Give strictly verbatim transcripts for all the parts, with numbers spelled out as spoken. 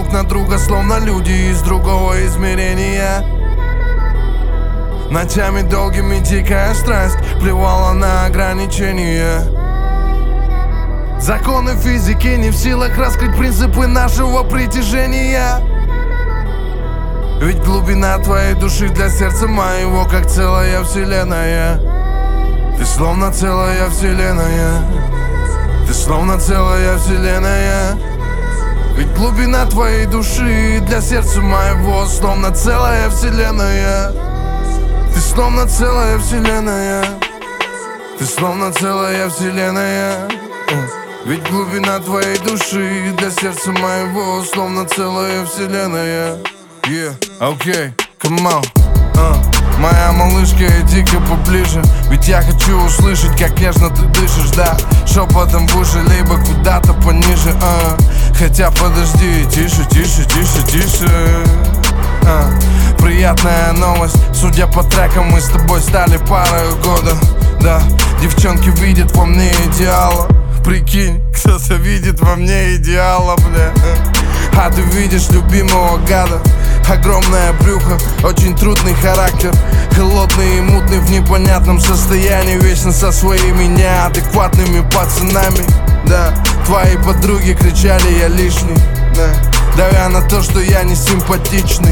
друг на друга, словно люди из другого измерения. Ночами долгими дикая страсть плевала на ограничения. Законы физики не в силах раскрыть принципы нашего притяжения. Ведь глубина твоей души для сердца моего как целая вселенная. Ты словно целая вселенная. Ты словно целая вселенная. Ведь глубина твоей души для сердца моего словно целая вселенная. Ты словно целая вселенная. Ты словно целая вселенная. Ведь глубина твоей души для сердца моего словно целая вселенная. Yeah, окей, okay, come on uh. Моя малышка, иди-ка поближе. Ведь я хочу услышать, как нежно ты дышишь, да. Шепотом в уши, либо куда-то пониже uh. Хотя подожди, тише, тише, тише, тише uh. Приятная новость, судя по трекам, мы с тобой стали парой года. Да, девчонки видят во мне идеала. Прикинь, кто-то видит во мне идеала, бля. А ты видишь любимого гада. Огромное брюхо, очень трудный характер. Холодный и мутный в непонятном состоянии. Вечно со своими неадекватными пацанами. Да, твои подруги кричали, я лишний, да, давя на то, что я не симпатичный.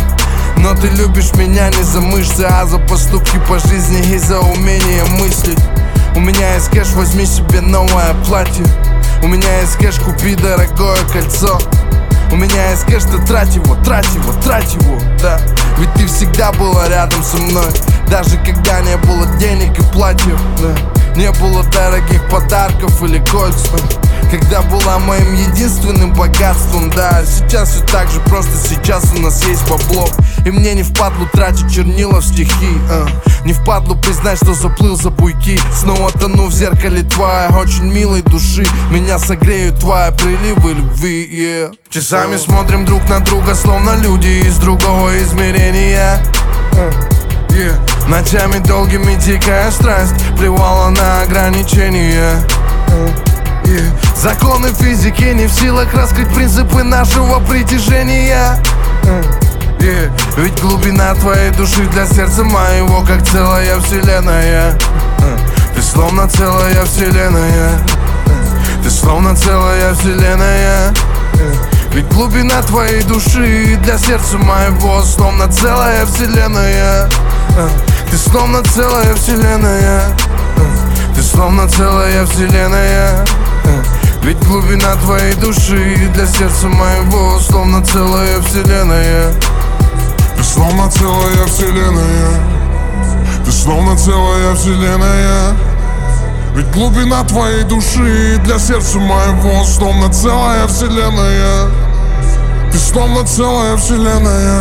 Но ты любишь меня не за мышцы, а за поступки по жизни и за умение мыслить. У меня есть кэш, возьми себе новое платье. У меня есть кэш, купи дорогое кольцо. У меня есть кэш, ты трать его, трать его, трать его, да. Ведь ты всегда была рядом со мной, даже когда не было денег и платьев, да. Не было дорогих подарков или кольц, когда была моим единственным богатством, да. Сейчас все так же, просто сейчас у нас есть бабло. И мне не впадлу тратить чернила в стихи, uh. Не впадлу признать, что заплыл за буйки. Снова тону в зеркале твоей очень милой души. Меня согреют твои приливы любви, yeah. Часами смотрим друг на друга, словно люди из другого измерения, uh. yeah. Ночами долгими дикая страсть плевала на ограничения, uh. yeah. Законы физики не в силах раскрыть принципы нашего притяжения, uh. yeah. Ведь глубина твоей души для сердца моего как целая вселенная. uh. Ты словно целая вселенная. uh. Ты словно целая вселенная. uh. Ведь глубина твоей души для сердца моего словно целая вселенная. uh. Ты словно целая вселенная. uh. Ты словно целая вселенная. uh. Ведь глубина твоей души для сердца моего словно целая вселенная. Ты словно целая вселенная. Ты словно целая вселенная. Ведь глубина твоей души для сердца моего словно целая вселенная. Ты словно целая вселенная.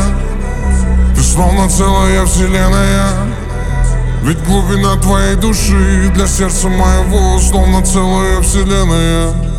Ты словно целая вселенная. Ведь глубина твоей души для сердца моего словно целая вселенная.